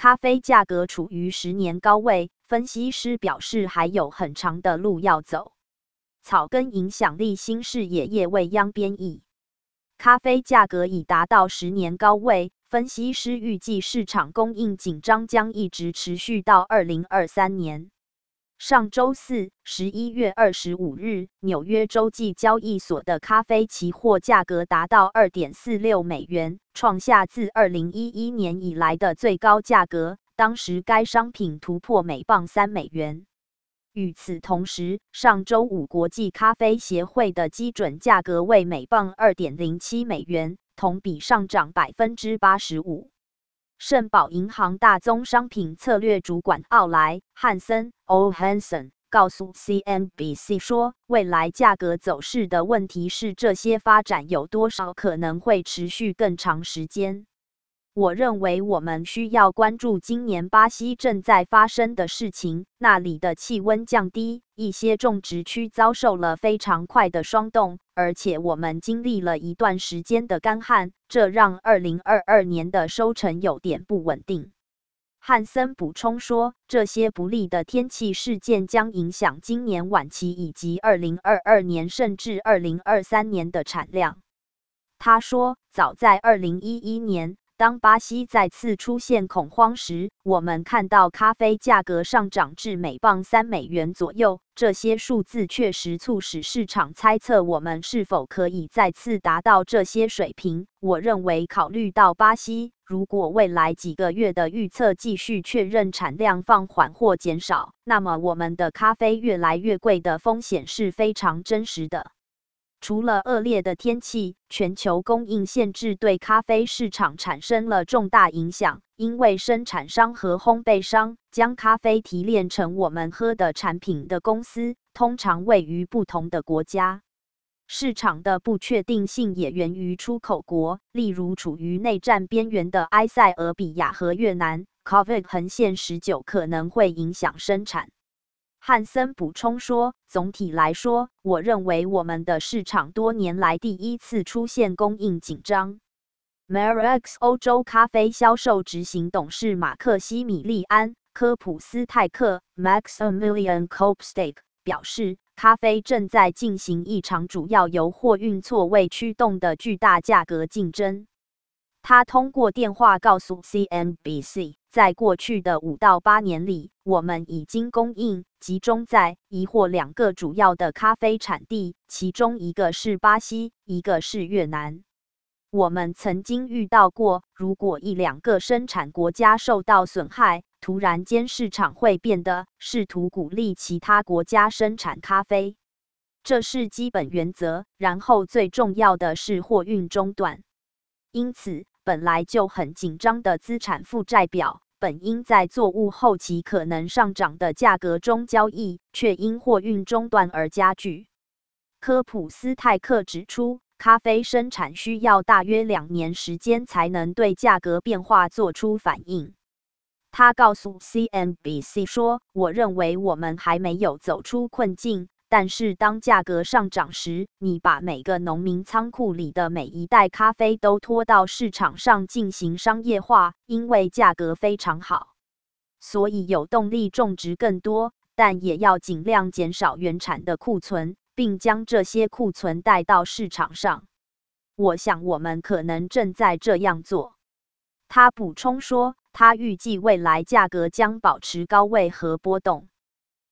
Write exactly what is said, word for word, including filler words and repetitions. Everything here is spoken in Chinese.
咖啡价格处于十年高位，分析师表示还有很长的路要走。草根影响力新视野业未央编译。咖啡价格已达到十年高位，分析师预计市场供应紧张将一直持续到二零二三年。上周四，十一月二十五日，纽约洲际交易所的咖啡期货价格达到 二点四六美元，创下自二零一一年以来的最高价格，当时该商品突破每磅三美元。与此同时，上周五国际咖啡协会的基准价格为每磅 二点零七美元，同比上涨 百分之八十五。盛宝银行大宗商品策略主管奥莱·汉森 （O. Hansen） 告诉 C N B C 说，未来价格走势的问题是这些发展有多少可能会持续更长时间。我认为我们需要关注今年巴西正在发生的事情，那里的气温降低，一些种植区遭受了非常快的霜冻，而且我们经历了一段时间的干旱，这让二零二二年的收成有点不稳定。汉森补充说，这些不利的天气事件将影响今年晚期以及二零二二年甚至二零二三年的产量。他说，早在二零一一年，当巴西再次出现恐慌时，我们看到咖啡价格上涨至每磅三美元左右。这些数字确实促使市场猜测我们是否可以再次达到这些水平。我认为，考虑到巴西，如果未来几个月的预测继续确认产量放缓或减少，那么我们的咖啡越来越贵的风险是非常真实的。除了恶劣的天气，全球供应限制对咖啡市场产生了重大影响，因为生产商和烘焙商将咖啡提炼成我们喝的产品的公司，通常位于不同的国家。市场的不确定性也源于出口国，例如处于内战边缘的埃塞俄比亚和越南。COVID 横线十九可能会影响生产。汉森补充说，总体来说，我认为我们的市场多年来第一次出现供应紧张。Marex 欧洲咖啡销售执行董事马克西米利安·科普斯泰克 （Maximilian Kopstake） 表示，咖啡正在进行一场主要由货运错位驱动的巨大价格竞争。他通过电话告诉 C N B C， 在过去的五到八年里，我们已经供应集中在一或两个主要的咖啡产地，其中一个是巴西，一个是越南。我们曾经遇到过，如果一两个生产国家受到损害，突然间市场会变得试图鼓励其他国家生产咖啡。这是基本原则，然后最重要的是货运中断。因此，本来就很紧张的资产负债表，本应在作物后期可能上涨的价格中交易，却因货运中断而加剧。科普斯泰克指出，咖啡生产需要大约两年时间才能对价格变化做出反应。他告诉 C N B C 说，我认为我们还没有走出困境。但是当价格上涨时，你把每个农民仓库里的每一袋咖啡都拖到市场上进行商业化，因为价格非常好，所以有动力种植更多，但也要尽量减少原产的库存，并将这些库存带到市场上。我想我们可能正在这样做。他补充说，他预计未来价格将保持高位和波动。